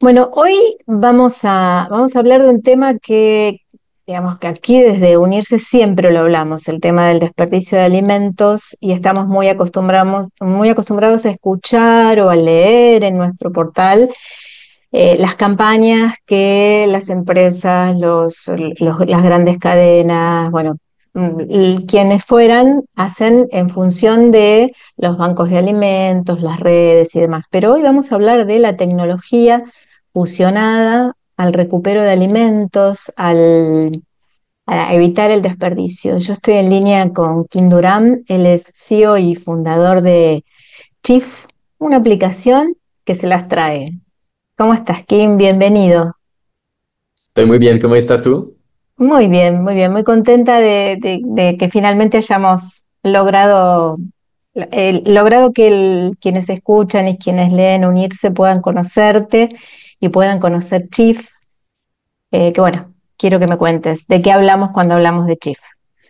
Bueno, hoy vamos a hablar de un tema que, digamos que aquí desde Unirse siempre lo hablamos, el tema del desperdicio de alimentos, y estamos muy acostumbrados a escuchar o a leer en nuestro portal las campañas que las empresas, las grandes cadenas, bueno, quienes fueran, hacen en función de los bancos de alimentos, las redes y demás. Pero hoy vamos a hablar de la tecnología fusionada al recupero de alimentos, a evitar el desperdicio. Yo estoy en línea con Kim Durán, él es CEO y fundador de Chief, una aplicación que se las trae. ¿Cómo estás, Kim? Bienvenido. Estoy muy bien, ¿cómo estás tú? Muy bien, muy contenta de que finalmente hayamos logrado que quienes escuchan y quienes leen Unirse puedan conocerte y puedan conocer Chief. Que bueno, quiero que me cuentes de qué hablamos cuando hablamos de Chief.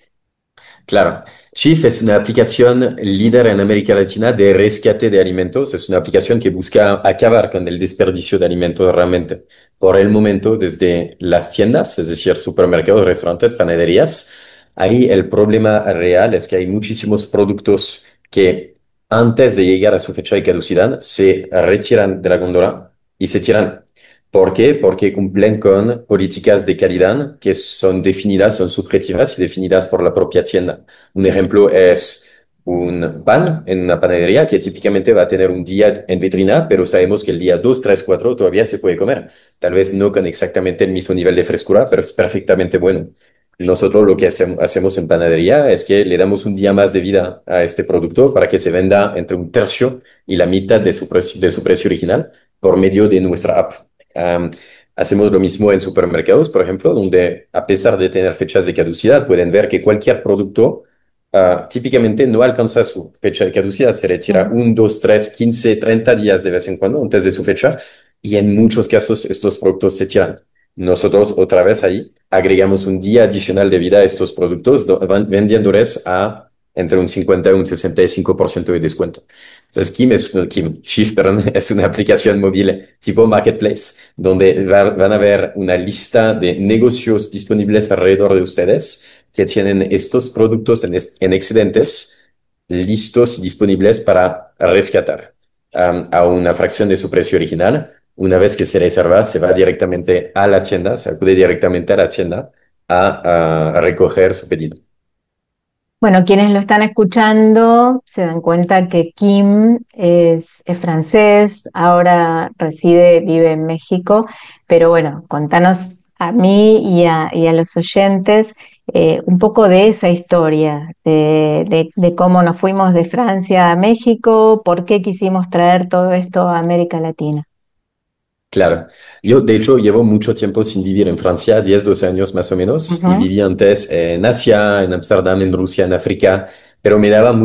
Claro, Chief es una aplicación líder en América Latina de rescate de alimentos. Es una aplicación que busca acabar con el desperdicio de alimentos realmente. Por el momento, desde las tiendas, es decir, supermercados, restaurantes, panaderías, ahí el problema real es que hay muchísimos productos que antes de llegar a su fecha de caducidad se retiran de la góndola y se tiran. ¿Por qué? Porque cumplen con políticas de calidad que son definidas, son subjetivas y definidas por la propia tienda. Un ejemplo es un pan en una panadería que típicamente va a tener un día en vitrina, pero sabemos que el día 2, 3, 4 todavía se puede comer. Tal vez no con exactamente el mismo nivel de frescura, pero es perfectamente bueno. Nosotros lo que hacemos en panadería es que le damos un día más de vida a este producto para que se venda entre un tercio y la mitad de su precio original por medio de nuestra app. Am, Hacemos lo mismo en supermercados, por ejemplo, donde a pesar de tener fechas de caducidad, pueden ver que cualquier producto típicamente no alcanza su fecha de caducidad. Se retira Mm. 1, 2, 3, 15, 30 días de vez en cuando antes de su fecha y en muchos casos estos productos se tiran. Nosotros otra vez ahí agregamos un día adicional de vida a estos productos, vendiéndoles a entre un 50 y un 65% de descuento. Entonces, Kim Shift, perdón, es una aplicación móvil tipo Marketplace, donde van a ver una lista de negocios disponibles alrededor de ustedes que tienen estos productos en excedentes listos y disponibles para rescatar a una fracción de su precio original. Una vez que se reserva, se va directamente a la tienda, se acude directamente a la tienda a recoger su pedido. Bueno, quienes lo están escuchando se dan cuenta que Kim es francés, ahora vive en México, pero bueno, contanos a mí y a los oyentes un poco de esa historia, de cómo nos fuimos de Francia a México, por qué quisimos traer todo esto a América Latina. Claro, yo de hecho llevo mucho tiempo sin vivir en Francia, 10, 12 años más o menos, y Ujú. viví antes en Asia, en Ámsterdam, en Rusia, en África, pero me daba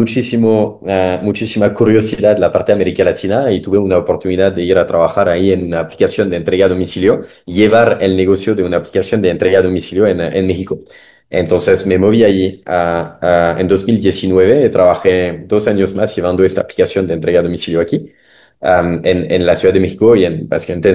muchísima curiosidad la parte de América Latina y tuve una oportunidad de ir a trabajar ahí en una aplicación de entrega a domicilio, llevar el negocio de una aplicación de entrega a domicilio en México. Entonces me moví allí en 2019, trabajé 2 años más llevando esta aplicación de entrega a domicilio aquí en la Ciudad de México y básicamente en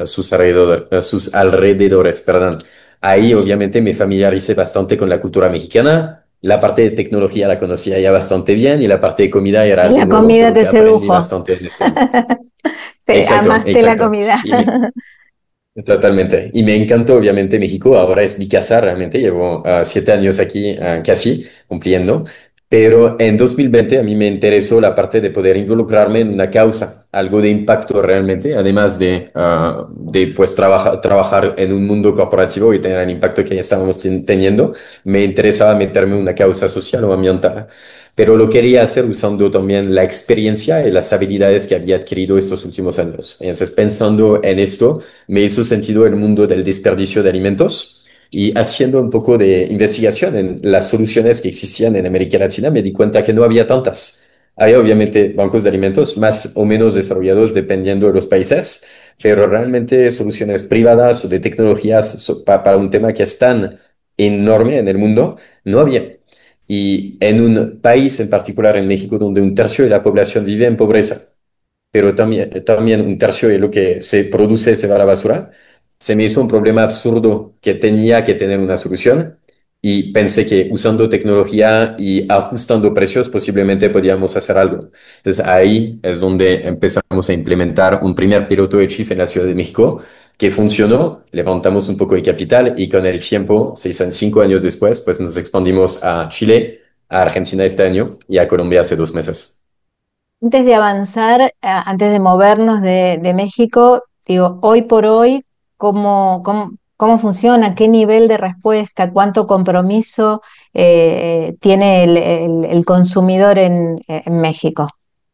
sus alrededores, perdón. Ahí obviamente me familiaricé bastante con la cultura mexicana. La parte de tecnología la conocía ya bastante bien y la parte de comida era Y algo la nuevo, comida pero te que aprendí sedujo, bastante en esto. te Exacto, amaste la exacto. comida. Totalmente. Y me encantó, obviamente, México. Ahora es mi casa, realmente. Llevo 7 años aquí, casi cumpliendo. Pero en 2020 a mí me interesó la parte de poder involucrarme en una causa, algo de impacto realmente, además de pues trabajar en un mundo corporativo y tener el impacto que ya estábamos teniendo. Me interesaba meterme en una causa social o ambiental, pero lo quería hacer usando también la experiencia y las habilidades que había adquirido estos últimos años. Entonces, pensando en esto, me hizo sentido el mundo del desperdicio de alimentos y haciendo un poco de investigación en las soluciones que existían en América Latina, me di cuenta que no había tantas. Hay obviamente bancos de alimentos más o menos desarrollados dependiendo de los países, pero realmente soluciones privadas o de tecnologías para un tema que es tan enorme en el mundo, no había. Y en un país en particular, en México, donde un tercio de la población vive en pobreza. pero también un tercio de lo que se produce se va a la basura. Se me hizo un problema absurdo que tenía que tener una solución y pensé que usando tecnología y ajustando precios posiblemente podíamos hacer algo. Entonces ahí es donde empezamos a implementar un primer piloto de Chief en la Ciudad de México que funcionó, levantamos un poco de capital y con el tiempo, 5 años después, pues nos expandimos a Chile, a Argentina este año y a Colombia hace 2 meses. Antes de avanzar, antes de movernos de México, digo, hoy por hoy, ¿cómo funciona? ¿Qué nivel de respuesta? ¿Cuánto compromiso tiene el consumidor en México?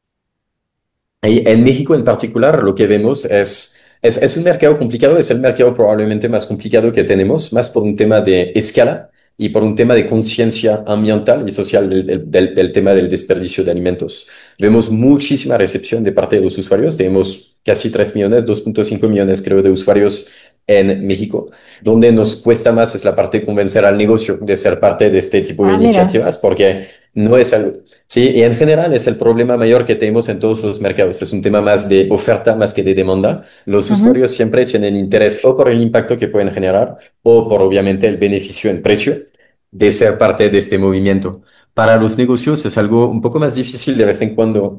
Y en México en particular, lo que vemos es un mercado complicado, es el mercado probablemente más complicado que tenemos, más por un tema de escala y por un tema de conciencia ambiental y social del tema del desperdicio de alimentos. Vemos muchísima recepción de parte de los usuarios, tenemos casi 3 millones, 2,5 millones creo de usuarios en México. Donde nos cuesta más es la parte de convencer al negocio de ser parte de este tipo de Ah, mira. iniciativas, porque no es algo. Sí, y en general es el problema mayor que tenemos en todos los mercados. Es un tema más de oferta más que de demanda. Los Ujú. usuarios siempre tienen interés o por el impacto que pueden generar o por obviamente el beneficio en precio de ser parte de este movimiento. Para los negocios es algo un poco más difícil de vez en cuando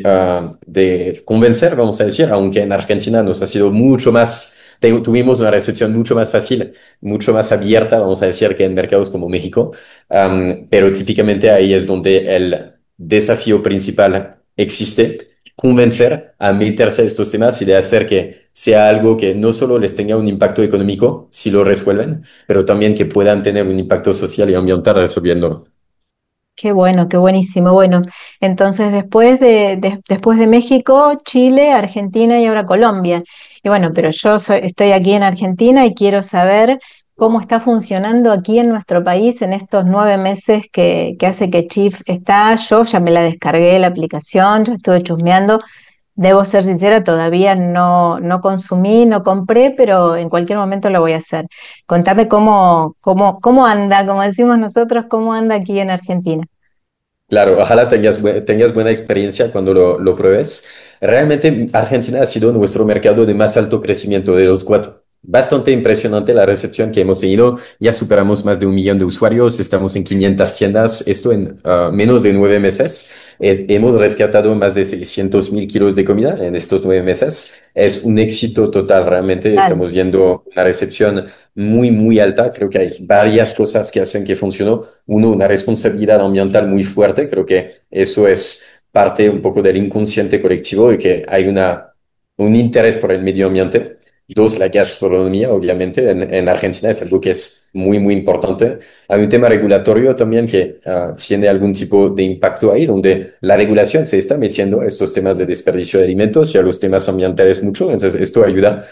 de convencer, vamos a decir, aunque en Argentina nos ha sido mucho más, tuvimos una recepción mucho más fácil, mucho más abierta, vamos a decir, que en mercados como México. Pero típicamente ahí es donde el desafío principal existe, convencer a meterse a estos temas y de hacer que sea algo que no solo les tenga un impacto económico si lo resuelven, pero también que puedan tener un impacto social y ambiental resolviéndolo. Qué bueno, qué buenísimo. Bueno, entonces después de México, Chile, Argentina y ahora Colombia. Y bueno, pero estoy aquí en Argentina y quiero saber cómo está funcionando aquí en nuestro país en estos 9 meses que hace que Chief está. Yo ya me la descargué la aplicación, ya estuve chusmeando. Debo ser sincera, todavía no consumí, no compré, pero en cualquier momento lo voy a hacer. Contame cómo anda, como decimos nosotros, cómo anda aquí en Argentina. Claro, ojalá tengas buena experiencia cuando lo pruebes. Realmente Argentina ha sido nuestro mercado de más alto crecimiento de los cuatro. Bastante impresionante la recepción que hemos tenido. Ya superamos más de 1 millón de usuarios, estamos en 500 tiendas, esto en menos de 9 meses. Hemos rescatado más de 600.000 kilos de comida en estos 9 meses. Es un éxito total, realmente Tal. estamos viendo una recepción muy, muy alta. Creo que hay varias cosas que hacen que funcionó. Uno, una responsabilidad ambiental muy fuerte. Creo que eso es parte un poco del inconsciente colectivo y que hay un interés por el medio ambiente. Dos, la gastronomía, obviamente, en Argentina es algo que es muy, muy importante. Hay un tema regulatorio también que tiene algún tipo de impacto ahí, donde la regulación se está metiendo a estos temas de desperdicio de alimentos y a los temas ambientales mucho. Entonces, esto ayuda.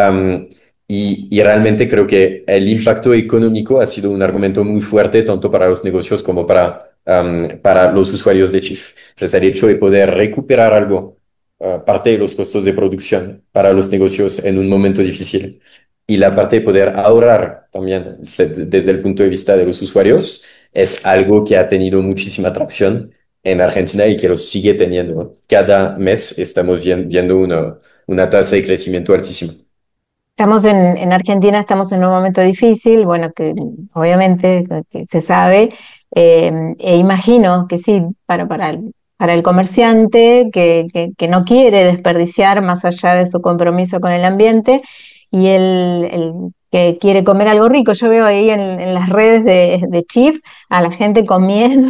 Y realmente creo que el impacto económico ha sido un argumento muy fuerte tanto para los negocios como para los usuarios de Chief. Entonces, el hecho de poder recuperar algo, parte de los costos de producción para los negocios en un momento difícil y la parte de poder ahorrar también desde el punto de vista de los usuarios es algo que ha tenido muchísima atracción en Argentina y que lo sigue teniendo. Cada mes estamos viendo una tasa de crecimiento altísima. Estamos en Argentina, estamos en un momento difícil, bueno, que obviamente que se sabe, e imagino que sí, para el comerciante que no quiere desperdiciar más allá de su compromiso con el ambiente y el que quiere comer algo rico. Yo veo ahí en las redes de Chief a la gente comiendo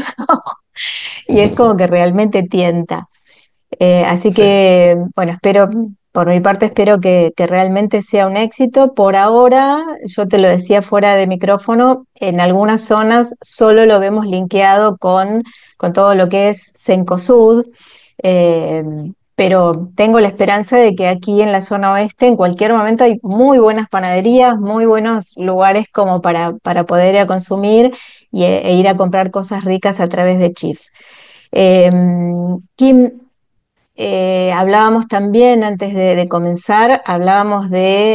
y es como que realmente tienta. Así Sí. que, bueno, por mi parte, espero que realmente sea un éxito. Por ahora, yo te lo decía fuera de micrófono, en algunas zonas solo lo vemos linkeado con todo lo que es Cencosud, eh, pero tengo la esperanza de que aquí en la zona oeste, en cualquier momento, hay muy buenas panaderías, muy buenos lugares como para poder ir a consumir e ir a comprar cosas ricas a través de Chief. Eh, Kim, hablábamos también antes de comenzar, hablábamos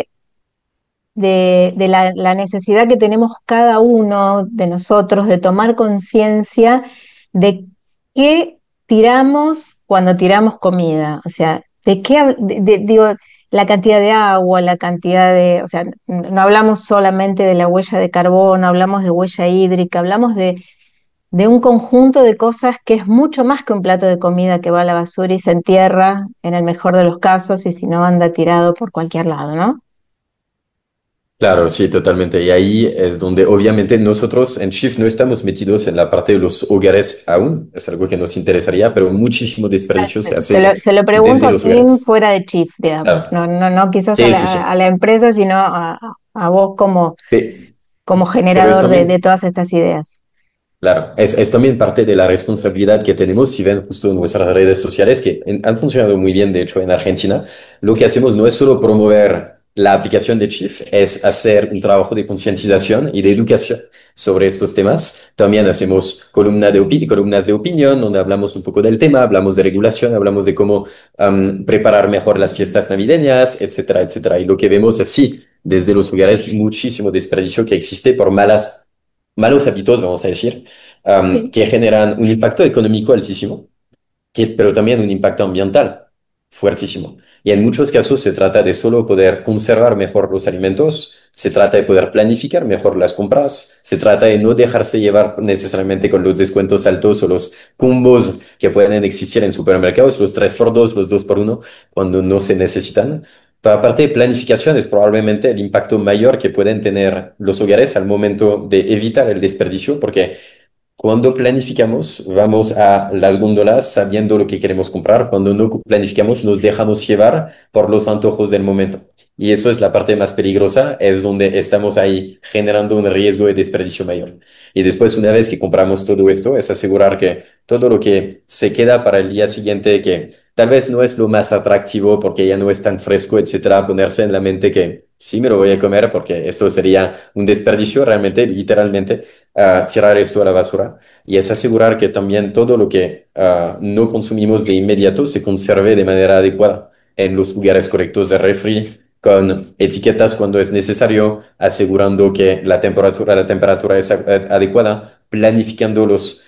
de la necesidad que tenemos cada uno de nosotros de tomar conciencia de qué tiramos cuando tiramos comida. O sea, ¿De qué, digo, la cantidad de agua, la cantidad de, o sea, no hablamos solamente de la huella de carbono, hablamos de huella hídrica, hablamos de un conjunto de cosas que es mucho más que un plato de comida que va a la basura y se entierra en el mejor de los casos y si no anda tirado por cualquier lado, ¿no? Claro, sí, totalmente. Y ahí es donde obviamente nosotros en Shift no estamos metidos en la parte de los hogares aún, es algo que nos interesaría, pero muchísimo desperdicio se hace Se lo pregunto desde a los Kim hogares. fuera de Chief, digamos, Claro. no quizás Sí, sí, sí. a la empresa, sino a vos como, como Pero es generador de también, todas estas ideas. claro, es también parte de la responsabilidad que tenemos. Si ven justo en nuestras redes sociales, que han funcionado muy bien, de hecho, en Argentina, lo que hacemos no es solo promover la aplicación de Chief, es hacer un trabajo de concientización y de educación sobre estos temas. También hacemos columnas de opinión, donde hablamos un poco del tema, hablamos de regulación, hablamos de cómo preparar mejor las fiestas navideñas, etcétera, etcétera. Y lo que vemos es, sí, desde los hogares, muchísimo desperdicio que existe por malos hábitos, vamos a decir, Sí. que generan un impacto económico altísimo, pero también un impacto ambiental fuertísimo. Y en muchos casos se trata de solo poder conservar mejor los alimentos, se trata de poder planificar mejor las compras, se trata de no dejarse llevar necesariamente con los descuentos altos o los combos que pueden existir en supermercados, los 3x2, los 2x1, cuando no se necesitan. Pero aparte de planificación, es probablemente el impacto mayor que pueden tener los hogares al momento de evitar el desperdicio, porque cuando planificamos, vamos a las góndolas sabiendo lo que queremos comprar. Cuando no planificamos, nos dejamos llevar por los antojos del momento. Y eso es la parte más peligrosa, es donde estamos ahí generando un riesgo de desperdicio mayor. Y después, una vez que compramos todo esto, es asegurar que todo lo que se queda para el día siguiente, que tal vez no es lo más atractivo porque ya no es tan fresco, etcétera, ponerse en la mente que sí me lo voy a comer porque esto sería un desperdicio realmente, literalmente tirar esto a la basura y es asegurar que también todo lo que no consumimos de inmediato se conserve de manera adecuada en los lugares correctos de refri, con etiquetas cuando es necesario, asegurando que la temperatura es adecuada, planificando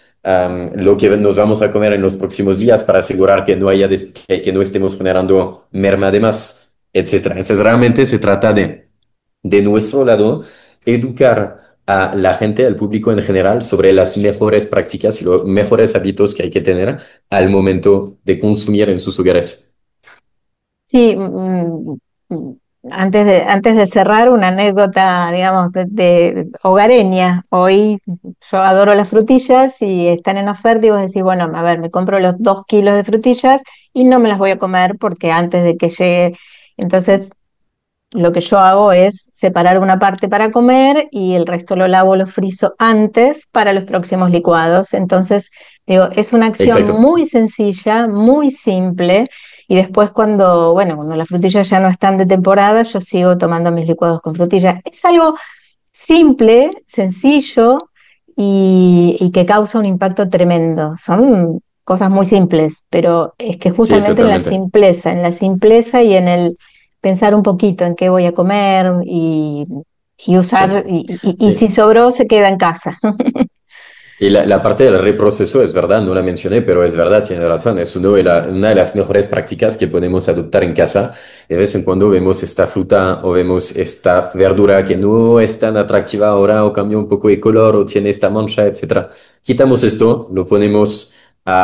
lo que nos vamos a comer en los próximos días para asegurar que no haya que no estemos generando merma de más, etcétera. Entonces, realmente se trata de nuestro lado, educar a la gente, al público en general, sobre las mejores prácticas y los mejores hábitos que hay que tener al momento de consumir en sus hogares. Sí, mm, antes de cerrar, una anécdota, digamos, de hogareña. Hoy yo adoro las frutillas y están en oferta y vos decís, bueno, a ver, me compro los 2 kilos de frutillas y no me las voy a comer porque antes de que llegue, entonces lo que yo hago es separar una parte para comer y el resto lo lavo, lo frizo antes para los próximos licuados. Entonces, digo, es una acción Exacto. muy sencilla, muy simple. Y después cuando, bueno, cuando las frutillas ya no están de temporada, yo sigo tomando mis licuados con frutillas. Es algo simple, sencillo y que causa un impacto tremendo. Son cosas muy simples, pero es que Sí, justamente totalmente. en la simpleza y en el pensar un poquito en qué voy a comer y usar, Sí. y si Sí. sobró se queda en casa. Y la parte del reproceso es verdad, no la mencioné, pero es verdad, tiene razón. Es una de las mejores prácticas que podemos adoptar en casa. De vez en cuando vemos esta fruta o vemos esta verdura que no es tan atractiva ahora o cambia un poco de color o tiene esta mancha, etcétera. Quitamos esto, lo ponemos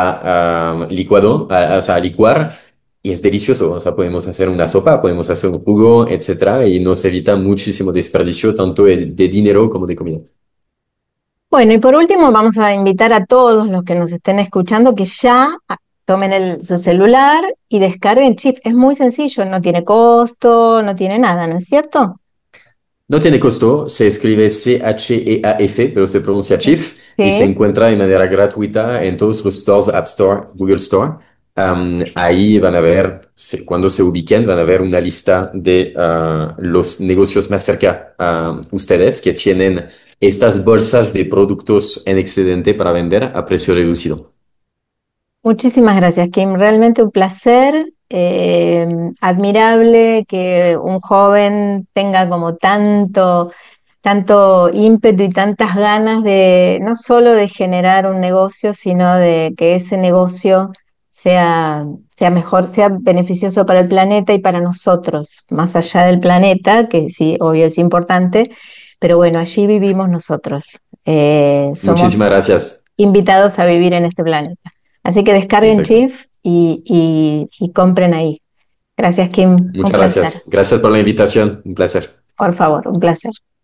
a licuado, o sea, a licuar y es delicioso. O sea, podemos hacer una sopa, podemos hacer un jugo, etcétera, y nos evita muchísimo desperdicio, tanto de dinero como de comida. Bueno, y por último vamos a invitar a todos los que nos estén escuchando que ya tomen su celular y descarguen Chip. Es muy sencillo, no tiene costo, no tiene nada, ¿no es cierto? No tiene costo, se escribe CHEAF, pero se pronuncia Chief y se Sí. encuentra de manera gratuita en todos los stores, App Store, Google Store. Ahí van a ver, cuando se ubiquen, van a ver una lista de los negocios más cerca a ustedes que tienen estas bolsas de productos en excedente para vender a precio reducido. Muchísimas gracias, Kim. Realmente un placer. Admirable que un joven tenga como tanto ímpetu y tantas ganas de no solo de generar un negocio, sino de que ese negocio sea, sea mejor, sea beneficioso para el planeta y para nosotros, más allá del planeta, que sí, obvio es importante, pero bueno, allí vivimos nosotros. Muchísimas Somos gracias. invitados a vivir en este planeta. Así que descarguen Exacto. GIF y compren ahí. Gracias, Kim. Un Muchas placer. gracias. Gracias por la invitación. Un placer. Por favor, un placer.